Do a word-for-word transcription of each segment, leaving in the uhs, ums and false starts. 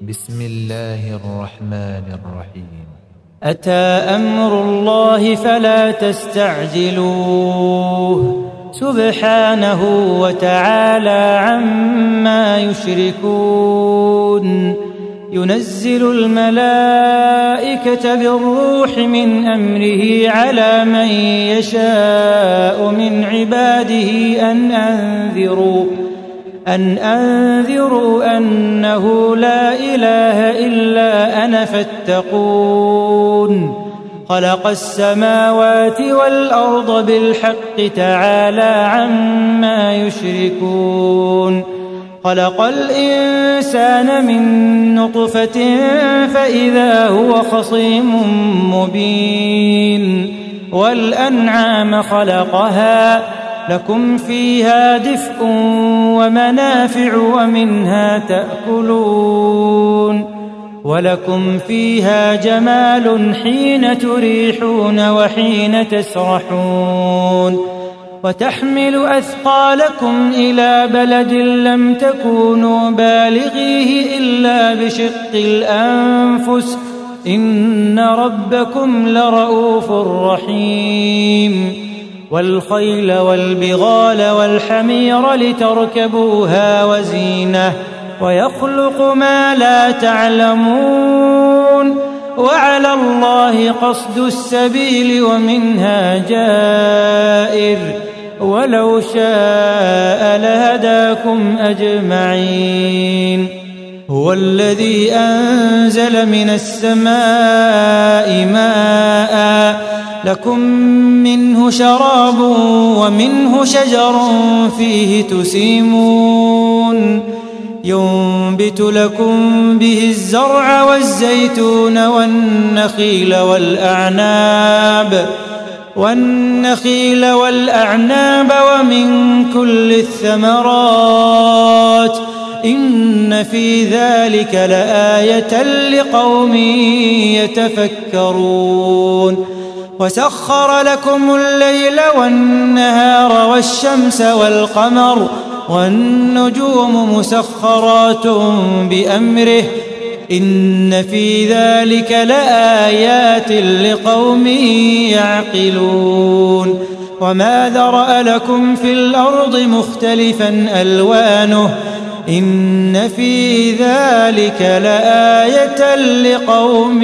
بسم الله الرحمن الرحيم. أتى أمر الله فلا تستعجلوه سبحانه وتعالى عما يشركون. ينزل الملائكة بالروح من أمره على من يشاء من عباده أن أنذروا أن أنذروا أنه لا إله إلا أنا فاتقون. خلق السماوات والأرض بالحق تعالى عما يشركون. خلق الإنسان من نطفة فإذا هو خصيم مبين. والأنعام خلقها لكم فيها دفء ومنافع ومنها تأكلون ولكم فيها جمال حين تريحون وحين تسرحون. وتحمل أثقالكم إلى بلد لم تكونوا بالغيه إلا بشق الأنفس إن ربكم لرؤوف رحيم. والخيل والبغال والحمير لتركبوها وزينة ويخلق ما لا تعلمون. وعلى الله قصد السبيل ومنها جائر ولو شاء لهداكم أجمعين. هو الذي أنزل من السماء ماء لكم منه شراب ومنه شجر فيه تسيمون. ينبت لكم به الزرع والزيتون والنخيل والأعناب والنخيل والأعناب ومن كل الثمرات إن في ذلك لآية لقوم يتفكرون. وسخر لكم الليل والنهار والشمس والقمر والنجوم مسخرات بأمره إن في ذلك لآيات لقوم يعقلون. وما ذرأ لكم في الأرض مختلفا ألوانه إن في ذلك لآية لقوم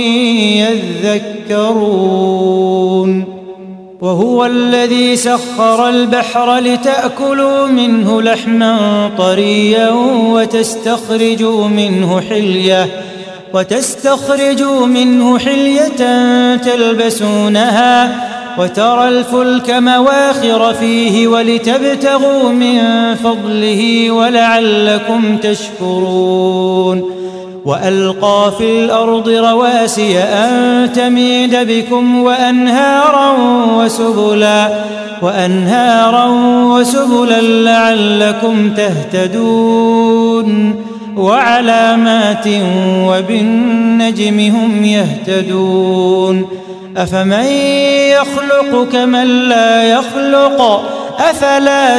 يذكرون. وهو الذي سخر البحر لتأكلوا منه لحما طريا وتستخرجوا منه حلية وتستخرجوا منه حلية تلبسونها وترى الفلك مواخر فيه ولتبتغوا من فضله ولعلكم تشكرون. وألقى في الأرض رواسي أن تميد بكم وأنهارا وسبلا وأنهارا وسبلا لعلكم تهتدون. وعلامات وبالنجم هم يهتدون. أفمن يخلق كمن لا يخلق أفلا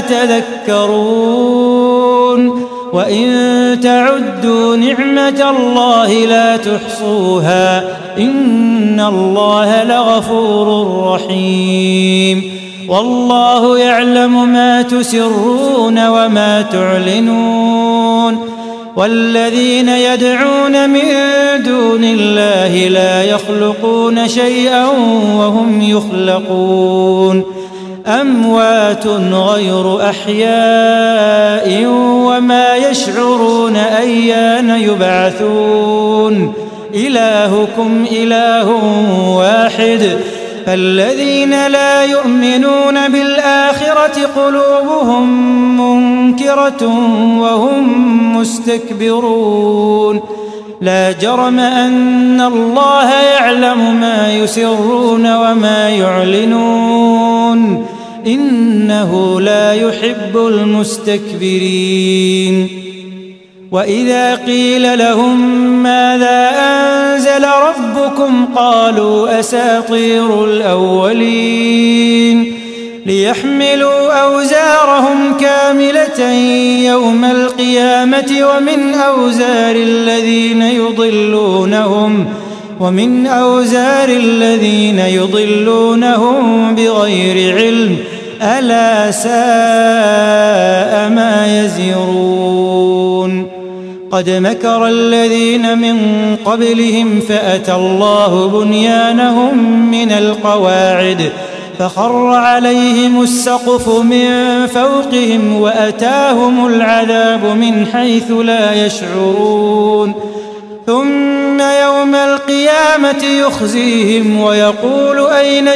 تذكرون. وإن تعدوا نعمة الله لا تحصوها إن الله لغفور رحيم. والله يعلم ما تسرون وما تعلنون. والذين يدعون من دون الله لا يخلقون شيئا وهم يخلقون. أموات غير أحياء وما يشعرون أيان يبعثون. إلهكم إله واحد فالذين لا يؤمنون بالآخرة قلوبهم منكرة وهم مستكبرون. لا جرم أن الله يعلم ما يسرون وما يعلنون إنه لا يحب المستكبرين. وإذا قيل لهم ماذا أنزل ربكم قالوا أساطير الأولين ليحملوا أوزارهم كاملة يوم القيامة ومن أوزار الذين يضلونهم ومن أوزار الذين يضلونهم بغير علم ألا ساء ما يزرون قد مكر الذين من قبلهم فأتى الله بنيانهم من القواعد فخر عليهم السقف من فوقهم وأتاهم العذاب من حيث لا يشعرون ثم يوم القيامة يخزيهم ويقول أين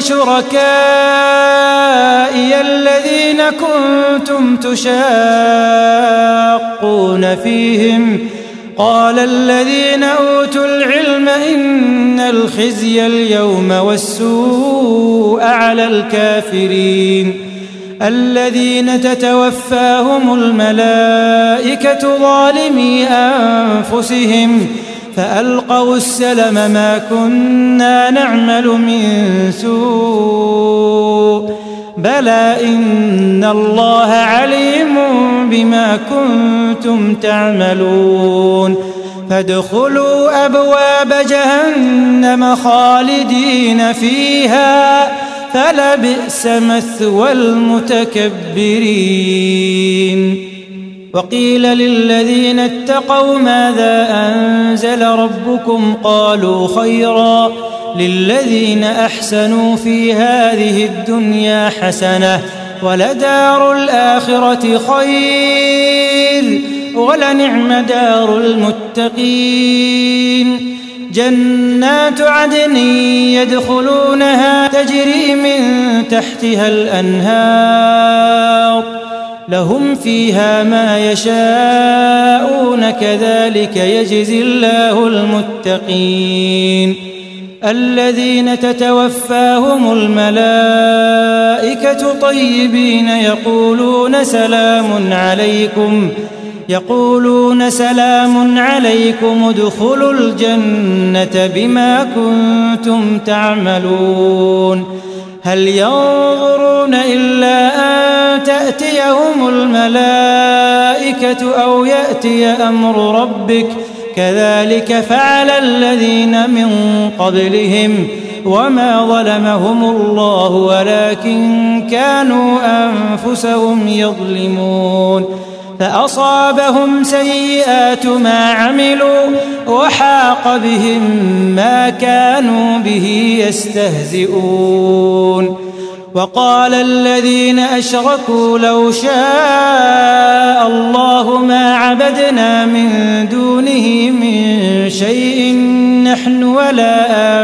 شركائي الذين كنتم تشاقون فيهم قال الذين أوتوا العلم إن الخزي اليوم والسوء على الكافرين الذين تتوفاهم الملائكة ظالمي أنفسهم فألقوا السلم ما كنا نعمل من سوء بلى إن الله عليم بما كنتم تعملون فادخلوا أبواب جهنم خالدين فيها فلبئس مثوى المتكبرين وقيل للذين اتقوا ماذا أنزل ربكم قالوا خيرا للذين أحسنوا في هذه الدنيا حسنة ولدار الآخرة خير ولنعم دار المتقين جنات عدن يدخلونها تجري من تحتها الأنهار لهم فيها ما يشاءون كذلك يجزي الله المتقين الذين تتوفاهم الملائكة طيبين يقولون سلام عليكم يقولون سلام عليكم ادخلوا الجنة بما كنتم تعملون هل ينظرون إلا أن تأتيهم الملائكة أو يأتي أمر ربك كذلك فعل الذين من قبلهم وما ظلمهم الله ولكن كانوا أنفسهم يظلمون فأصابهم سيئات ما عملوا وحاق بهم ما كانوا به يستهزئون وقال الذين أشركوا لو شاء الله ما عبدنا من دونه من شيء نحن ولا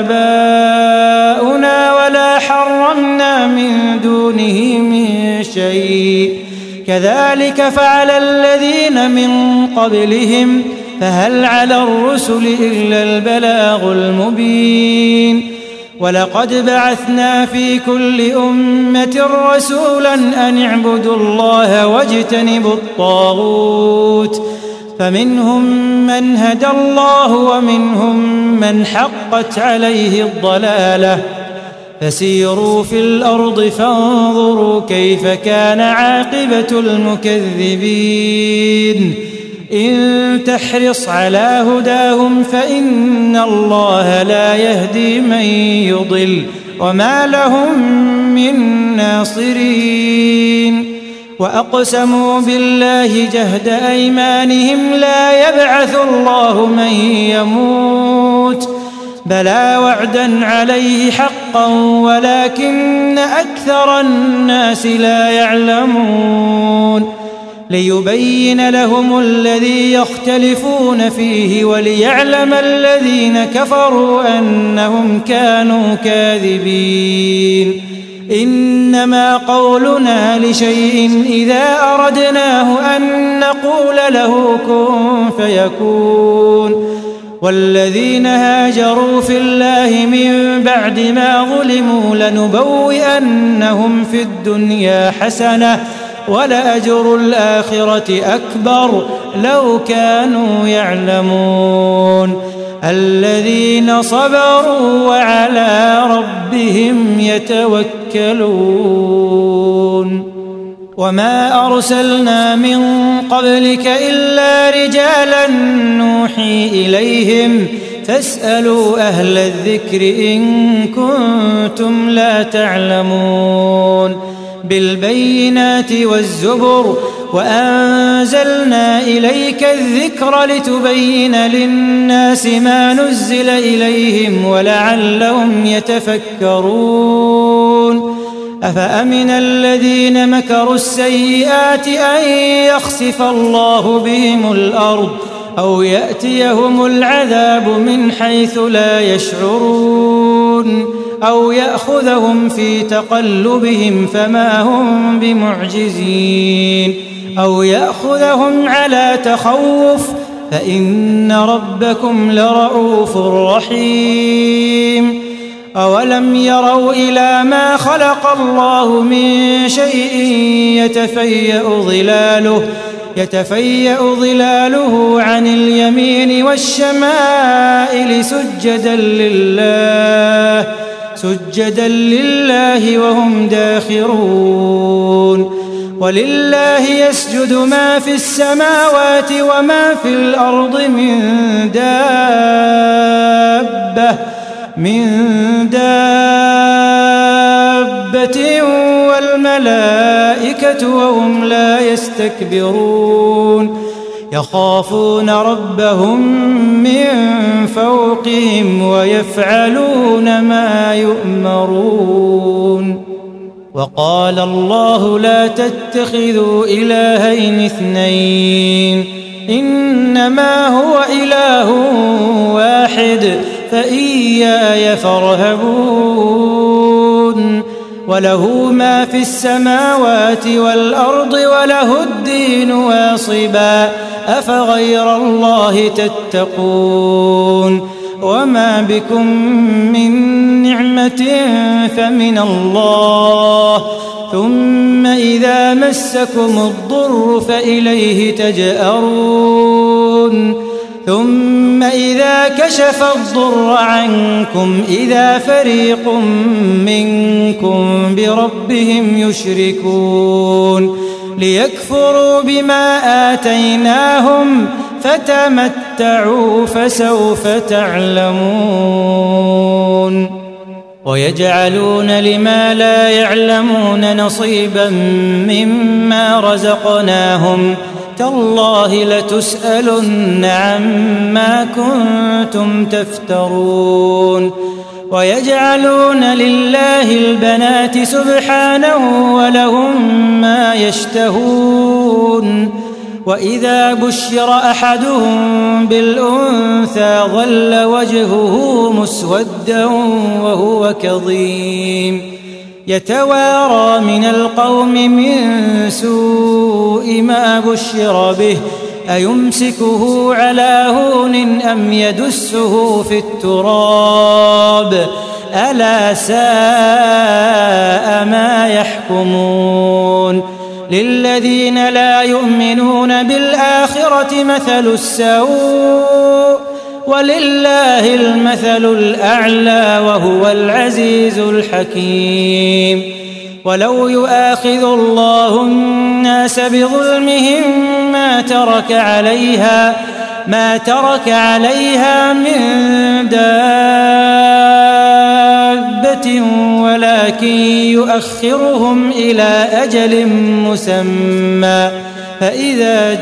آباؤنا ولا حرمنا من دونه من شيء كذلك فعل الذين من قبلهم فهل على الرسل إلا البلاغ المبين ولقد بعثنا في كل أمة رسولا أن اعبدوا الله واجتنبوا الطاغوت فمنهم من هدى الله ومنهم من حقت عليه الضلالة فسيروا في الأرض فانظروا كيف كان عاقبة المكذبين إن تحرص على هداهم فإن الله لا يهدي من يضل وما لهم من ناصرين وأقسموا بالله جهد أيمانهم لا يبعث الله من يموت بلى وعدا عليه حقا ولكن أكثر الناس لا يعلمون ليبين لهم الذي يختلفون فيه وليعلم الذين كفروا أنهم كانوا كاذبين إنما قولنا لشيء إذا أردناه أن نقول له كن فيكون والذين هاجروا في الله من بعد ما ظلموا لنبوئنهم في الدنيا حسنة ولأجر الآخرة أكبر لو كانوا يعلمون الذين صبروا وعلى ربهم يتوكلون وما أرسلنا من قبلك إلا رجالا نوحي إليهم فاسألوا أهل الذكر إن كنتم لا تعلمون بالبينات والزبر وأنزلنا إليك الذكر لتبين للناس ما نزل إليهم ولعلهم يتفكرون أفأمن الذين مكروا السيئات أن يخسف الله بهم الأرض أو يأتيهم العذاب من حيث لا يشعرون أو يأخذهم في تقلبهم فما هم بمعجزين أو يأخذهم على تخوف فإن ربكم لرؤوف رحيم أولم يروا إلى ما خلق الله من شيء يتفيأ ظلاله يتفيأ ظلاله عن اليمين والشمائل سجدا لله سجدا لله وهم داخرون ولله يسجد ما في السماوات وما في الأرض من دابة من دابة والملائكة وهم لا يستكبرون يخافون ربهم من فوقهم ويفعلون ما يؤمرون وقال الله لا تتخذوا إلهين اثنين إنما هو إله واحد فإياي فارهبون وله ما في السماوات والأرض وله الدين واصبا أفغير الله تتقون وما بكم من نعمة فمن الله ثم إذا مسكم الضر فإليه تجأرون ثم إذا كشف الضر عنكم إذا فريق منكم بربهم يشركون ليكفروا بما آتيناهم فتمتعوا فسوف تعلمون ويجعلون لما لا يعلمون نصيبا مما رزقناهم تالله لتسألن عما كنتم تفترون ويجعلون لله البنات سبحانه ولهم ما يشتهون وإذا بشر أحدهم بالأنثى ظل وجهه مسودا وهو كظيم يتوارى من القوم من سوء ما بشر به أيمسكه على هون أم يدسه في التراب ألا ساء ما يحكمون للذين لا يؤمنون بالآخرة مثل السوء ولله المثل الأعلى وهو العزيز الحكيم ولو يؤاخذ الله الناس بظلمهم ما ترك عليها ما ترك عليها من دابة ولكن يؤخرهم إلى أجل مسمى فإذا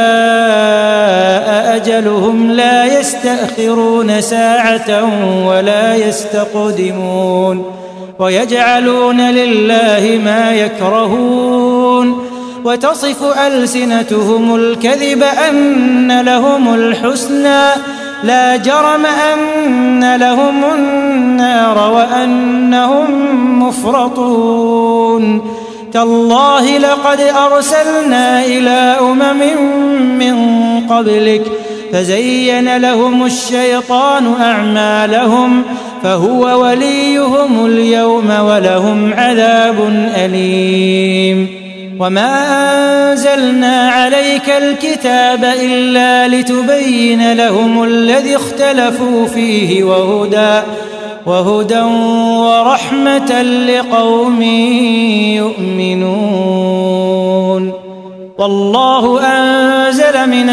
جاء أجلهم لا يستأخرون ساعة ولا يستقدمون ويجعلون لله ما يكرهون وتصف ألسنتهم الكذب أن لهم الحسنى لا جرم أن لهم النار وأنهم مفرطون تالله لقد أرسلنا إلى أمم من قبلك فزين لهم الشيطان أعمالهم فهو وليهم اليوم ولهم عذاب أليم وما أنزلنا عليك الكتاب إلا لتبين لهم الذي اختلفوا فيه وهدى وهدى ورحمة لقوم يؤمنون. والله أنزل من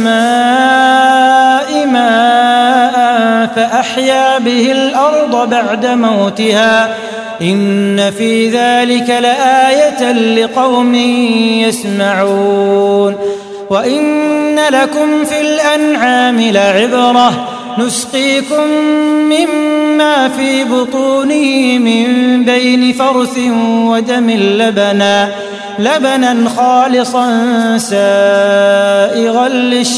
السماء ماء فأحيا به الأرض بعد موتها إن في ذلك لآية لقوم يسمعون. وإن لكم في الأنعام لعبرة نسقيكم مما في بطونه من بين فرث ودم لبنا لبنا خالصا سائغا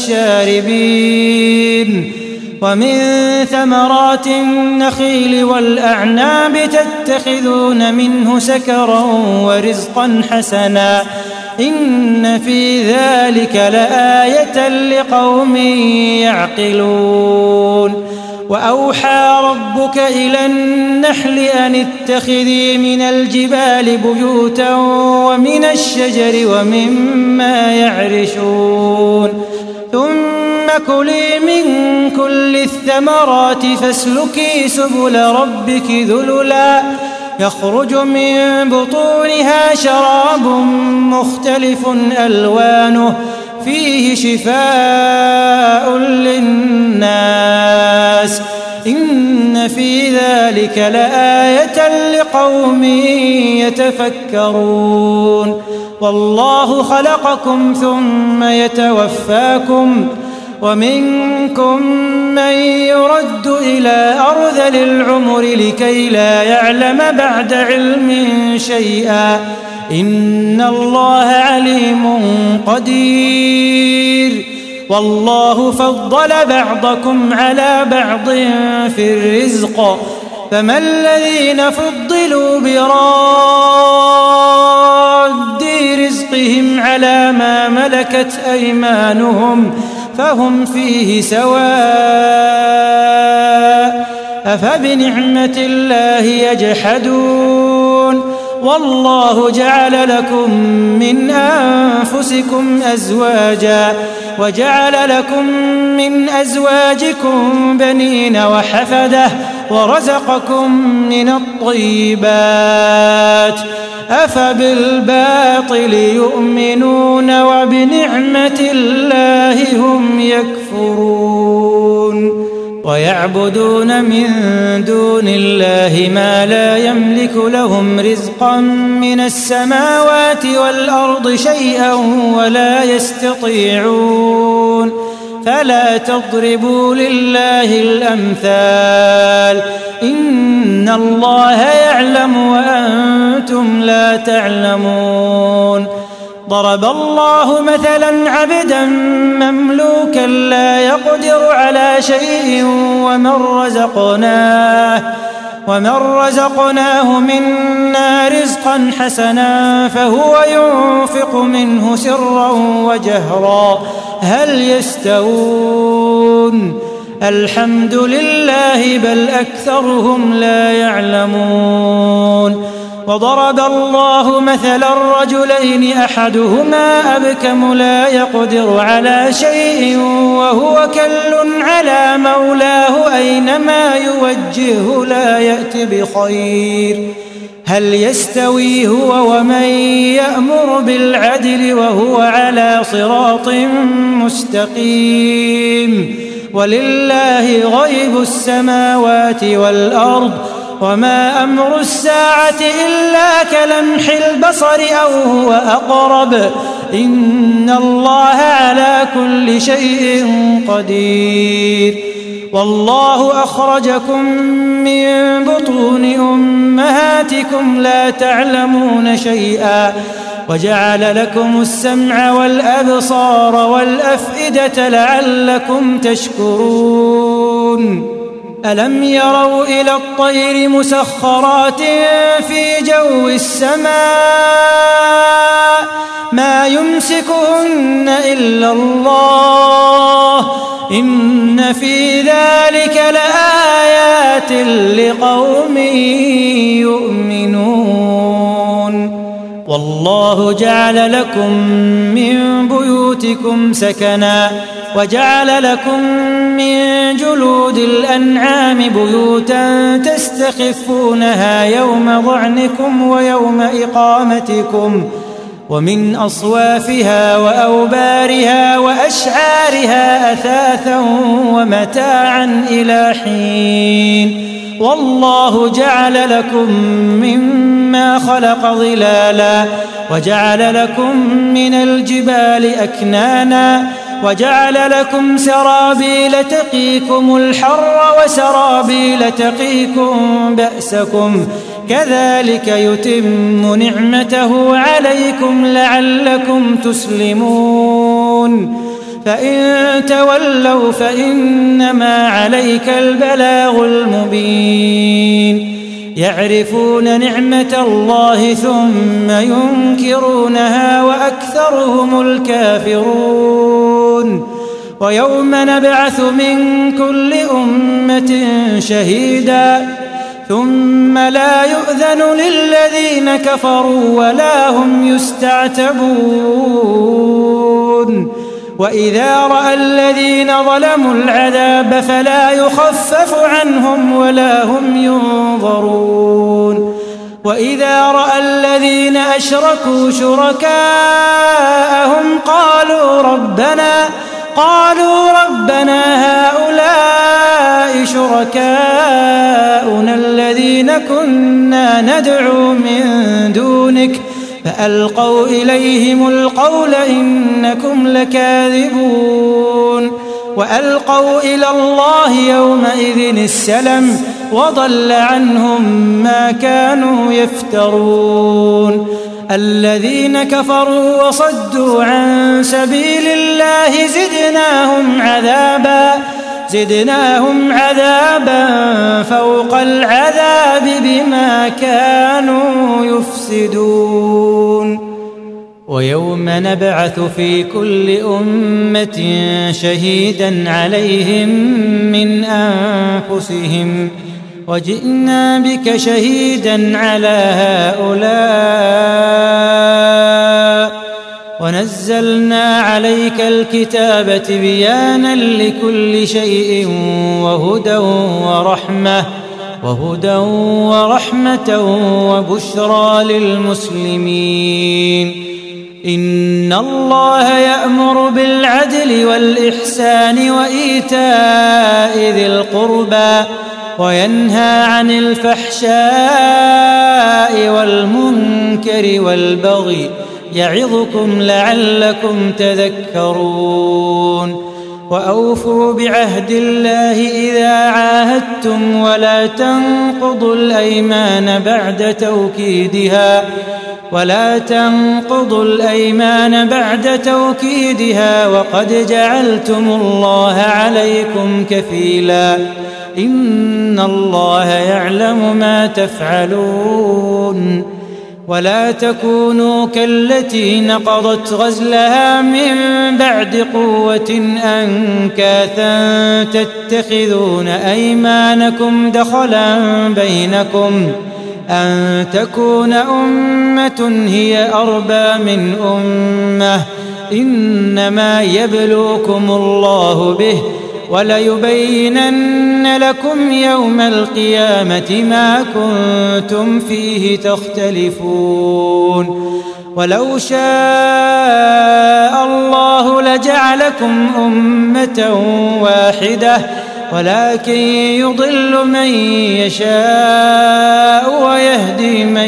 للشاربين. ومن ثمرات النخيل والأعناب تتخذون منه سكرا ورزقا حسنا إن في ذلك لآية لقوم يعقلون. وأوحى ربك إلى النحل أن اتخذي من الجبال بيوتا ومن الشجر ومما يعرشون ثم كلي من كل الثمرات فاسلكي سبل ربك ذللا يخرج من بطونها شراب مختلف ألوانه فيه شفاء للناس إن في ذلك لآية لقوم يتفكرون. والله خلقكم ثم يتوفاكم ومنكم من يرد إلى أرذل العمر لكي لا يعلم بعد علم شيئا إن الله عليم قدير. والله فضل بعضكم على بعض في الرزق فما الذين فضلوا براد رزقهم على ما ملكت أيمانهم فهم فيه سواء أفبنعمة الله يجحدون. والله جعل لكم من أنفسكم أزواجا وجعل لكم من أزواجكم بنين وحفدة ورزقكم من الطيبات أفبالباطل يؤمنون وبنعمة الله هم يكفرون. ويعبدون من دون الله ما لا يملك لهم رزقا من السماوات والأرض شيئا ولا يستطيعون فلا تضربوا لله الأمثال إن الله يعلم وأنتم لا تعلمون. ضرب الله مثلا عبدا مملوكا لا يقدر على شيء ومن رزقناه ومن رزقناه منا رزقا حسنا فهو ينفق منه سرا وجهرا هل يستوون الحمد لله بل أكثرهم لا يعلمون. وضرب الله مثلا رجلين أحدهما أبكم لا يقدر على شيء وهو كل على مولاه أينما يوجهه لا يأت بخير هل يستوي هو ومن يأمر بالعدل وهو على صراط مستقيم. ولله غيب السماوات والأرض وما أمر الساعة إلا كلمح البصر أو هو أقرب إن الله على كل شيء قدير. والله أخرجكم من بطون أمهاتكم لا تعلمون شيئا وجعل لكم السمع والأبصار والأفئدة لعلكم تشكرون. ألم يروا إلى الطير مسخرات في جو السماء ما يمسكهن إلا الله إن في ذلك لآيات لقوم يؤمنون. والله جعل لكم من بيوتكم سكنا وجعل لكم من جلود الأنعام بيوتا تستخفونها يوم ظعنكم ويوم إقامتكم ومن أصوافها وأوبارها وأشعارها أثاثا ومتاعا إلى حين والله جعل لكم مما خلق ظلالا وجعل لكم من الجبال أكنانا وجعل لكم سرابيل تقيكم الحر وسرابيل تقيكم بأسكم كذلك يتم نعمته عليكم لعلكم تسلمون فإن تولوا فإنما عليك البلاغ المبين يعرفون نعمة الله ثم ينكرونها وأكثرهم الكافرون ويوم نبعث من كل أمة شهيدا ثم لا يؤذن للذين كفروا ولا هم يستعتبون وإذا رأى الذين ظلموا العذاب فلا يخفف عنهم ولا هم ينظرون وإذا رأى الذين أشركوا شركاءهم قالوا ربنا قالوا ربنا هؤلاء شركاؤنا الذين كنا ندعو من دونك فألقوا إليهم القول إنكم لكاذبون وألقوا إلى الله يومئذ السلم وضل عنهم ما كانوا يفترون الذين كفروا وصدوا عن سبيل الله زدناهم عذابا زدناهم عذابا فوق العذاب بما كانوا يفسدون ويوم نبعث في كل أمة شهيدا عليهم من أنفسهم وجئنا بك شهيدا على هؤلاء ونزلنا عليك الكتاب تبيانا لكل شيء وهدى ورحمة وهدى ورحمة وبشرى للمسلمين إن الله يأمر بالعدل والإحسان وإيتاء ذي القربى وينهى عن الفحشاء والمنكر والبغي يعظكم لعلكم تذكرون وأوفوا بعهد الله إذا عاهدتم ولا تنقضوا الأيمان بعد توكيدها ولا تنقضوا الأيمان بعد توكيدها وقد جعلتم الله عليكم كفيلا إن الله يعلم ما تفعلون ولا تكونوا كالتي نقضت غزلها من بعد قوة أنكاثا تتخذون أيمانكم دخلا بينكم أن تكون أمة هي أربى من أمة إنما يبلوكم الله به وليبينن لكم يوم القيامة ما كنتم فيه تختلفون ولو شاء الله لجعلكم أمة واحدة ولكن يضل من يشاء ويهدي من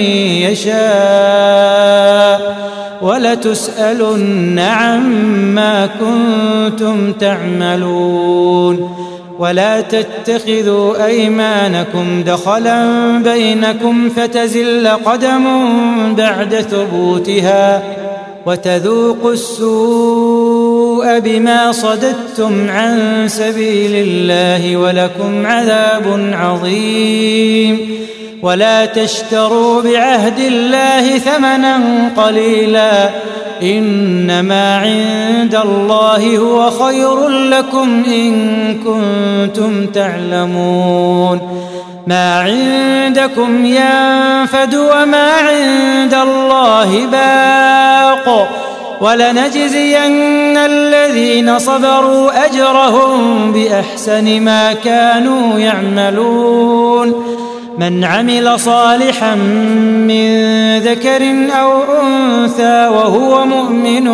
يشاء ولتسألن عما كنتم تعملون ولا تتخذوا أيمانكم دخلا بينكم فتزل قدم بعد ثبوتها وتذوقوا السوء بما صددتم عن سبيل الله ولكم عذاب عظيم ولا تشتروا بعهد الله ثمنا قليلا إنما عند الله هو خير لكم إن كنتم تعلمون ما عندكم ينفد وما عند الله باق ولنجزين الذين صبروا أجرهم بأحسن ما كانوا يعملون من عمل صالحا من ذكر أو أنثى وهو مؤمن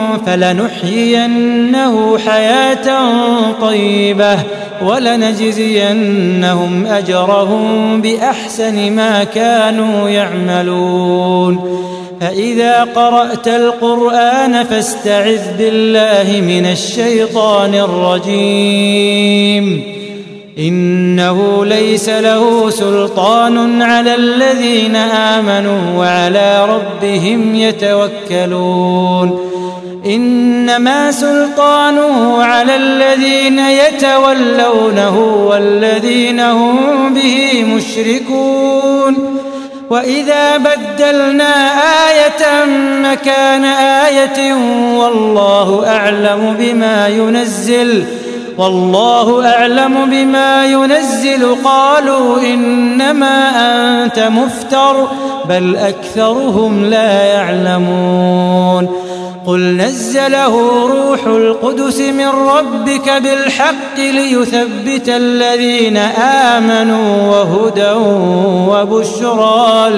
فلنحيينه حياة طيبة ولنجزينهم أجرهم بأحسن ما كانوا يعملون فإذا قرأت القرآن فاستعذ بالله من الشيطان الرجيم إنه ليس له سلطان على الذين آمنوا وعلى ربهم يتوكلون إنما سلطانه على الذين يتولونه والذين هم به مشركون وإذا بدلنا آية مكان آية والله أعلم بما ينزل والله أعلم بما ينزل قالوا إنما أنت مفتر بل أكثرهم لا يعلمون قل نزله روح القدس من ربك بالحق ليثبت الذين آمنوا وهدى وبشرى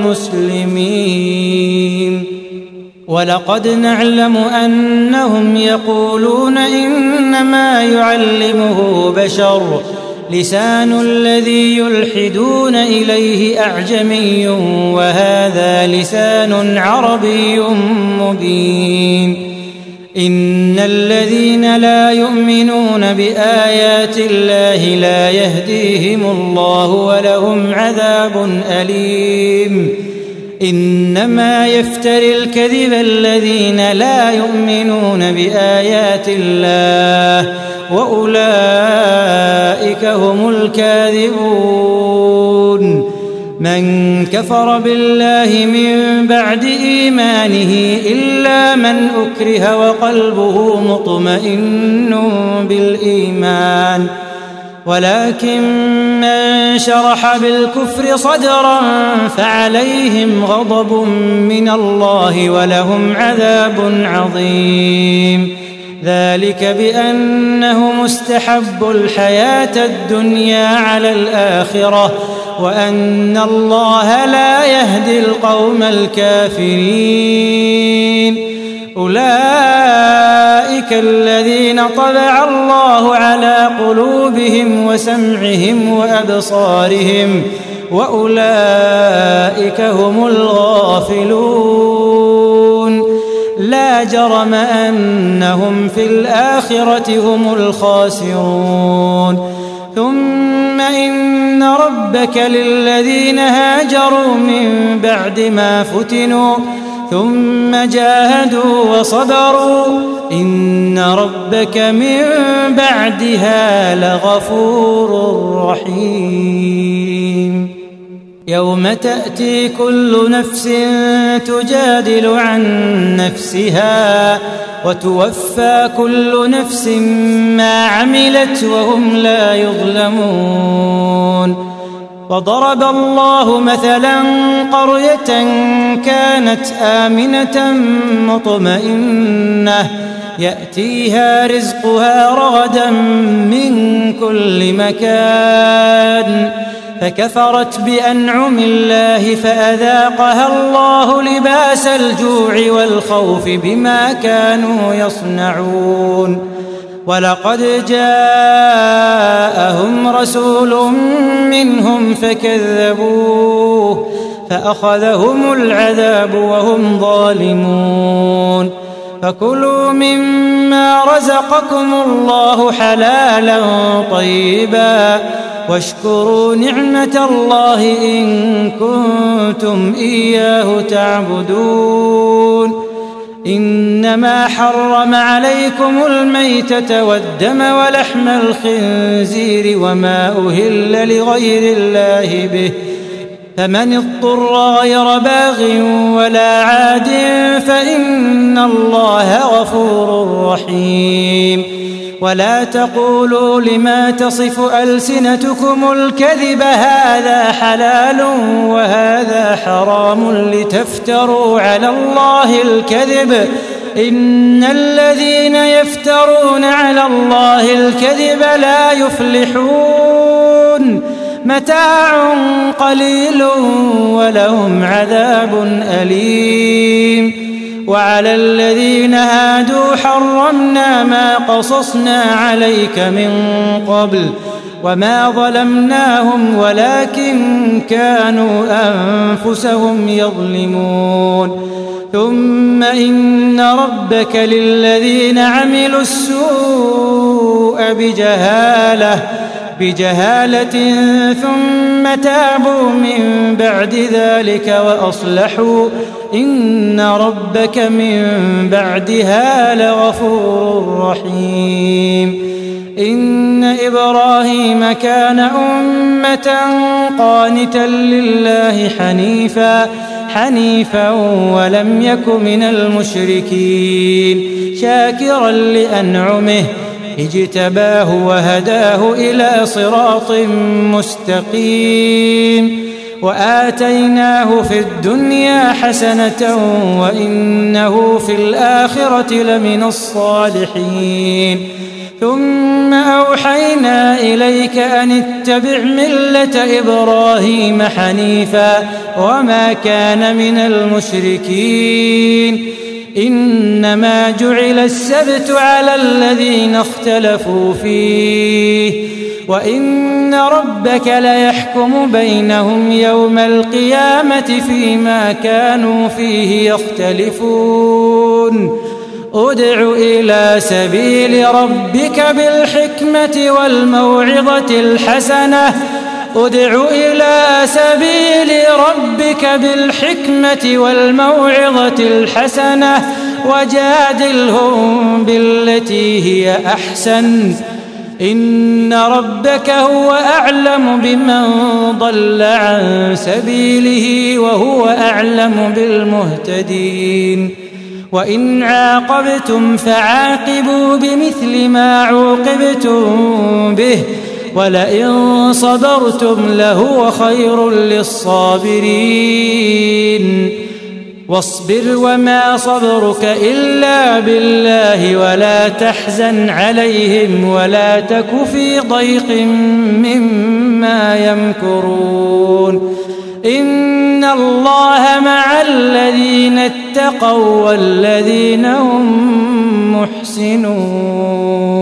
للمسلمين ولقد نعلم أنهم يقولون إنما يعلمه بشر لسان الذي يلحدون إليه أعجمي وهذا لسان عربي مبين إن الذين لا يؤمنون بآيات الله لا يهديهم الله ولهم عذاب أليم إنما يفتري الكذب الذين لا يؤمنون بآيات الله وأولئك هم الكاذبون من كفر بالله من بعد إيمانه إلا من أكره وقلبه مطمئن بالإيمان ولكن من شرح بالكفر صدرا فعليهم غضب من الله ولهم عذاب عظيم ذلك بأنهم استحبوا الحياة الدنيا على الآخرة وأن الله لا يهدي القوم الكافرين أولئك الذين طبع الله على قلوبهم وسمعهم وأبصارهم وأولئك هم الغافلون لا جرم أنهم في الآخرة هم الخاسرون ثم إن ربك للذين هاجروا من بعد ما فتنوا ثم جاهدوا وصبروا إن ربك من بعدها لغفور رحيم يوم تأتي كل نفس تجادل عن نفسها وتوفى كل نفس ما عملت وهم لا يظلمون وضرب الله مثلا قرية كانت آمنة مطمئنة يأتيها رزقها رغدا من كل مكان فكفرت بأنعم الله فأذاقها الله لباس الجوع والخوف بما كانوا يصنعون ولقد جاءهم رسول منهم فكذبوه فأخذهم العذاب وهم ظالمون فكلوا مما رزقكم الله حلالا طيبا واشكروا نعمة الله إن كنتم إياه تعبدون إنما حرم عليكم الميتة والدم ولحم الخنزير وما أهل لغير الله به فمن اضطر غير باغ ولا عاد فإن الله غفور رحيم ولا تقولوا لما تصف ألسنتكم الكذب هذا حلال وهذا حرام لتفتروا على الله الكذب إن الذين يفترون على الله الكذب لا يفلحون متاع قليل ولهم عذاب أليم وعلى الذين هادوا حرمنا ما قصصنا عليك من قبل وما ظلمناهم ولكن كانوا أنفسهم يظلمون ثم إن ربك للذين عملوا السوء بجهالة بجهالة ثم تابوا من بعد ذلك وأصلحوا إن ربك من بعدها لغفور رحيم إن إبراهيم كان أمة قانتا لله حنيفا حنيفا ولم يك من المشركين شاكرا لأنعمه اجتباه وهداه إلى صراط مستقيم وآتيناه في الدنيا حسنة وإنه في الآخرة لمن الصالحين ثم أوحينا إليك أن اتبع ملة إبراهيم حنيفا وما كان من المشركين إنما جعل السبت على الذين اختلفوا فيه وإن ربك ليحكم بينهم يوم القيامة فيما كانوا فيه يختلفون ادع إلى سبيل ربك بالحكمة والموعظة الحسنة ادع إلى سبيل ربك بالحكمة والموعظة الحسنة وجادلهم بالتي هي أحسن إن ربك هو أعلم بمن ضل عن سبيله وهو أعلم بالمهتدين وإن عاقبتم فعاقبوا بمثل ما عوقبتم به ولئن صبرتم لهو خير للصابرين واصبر وما صبرك إلا بالله ولا تحزن عليهم ولا تك في ضيق مما يمكرون إن الله مع الذين اتقوا والذين هم محسنون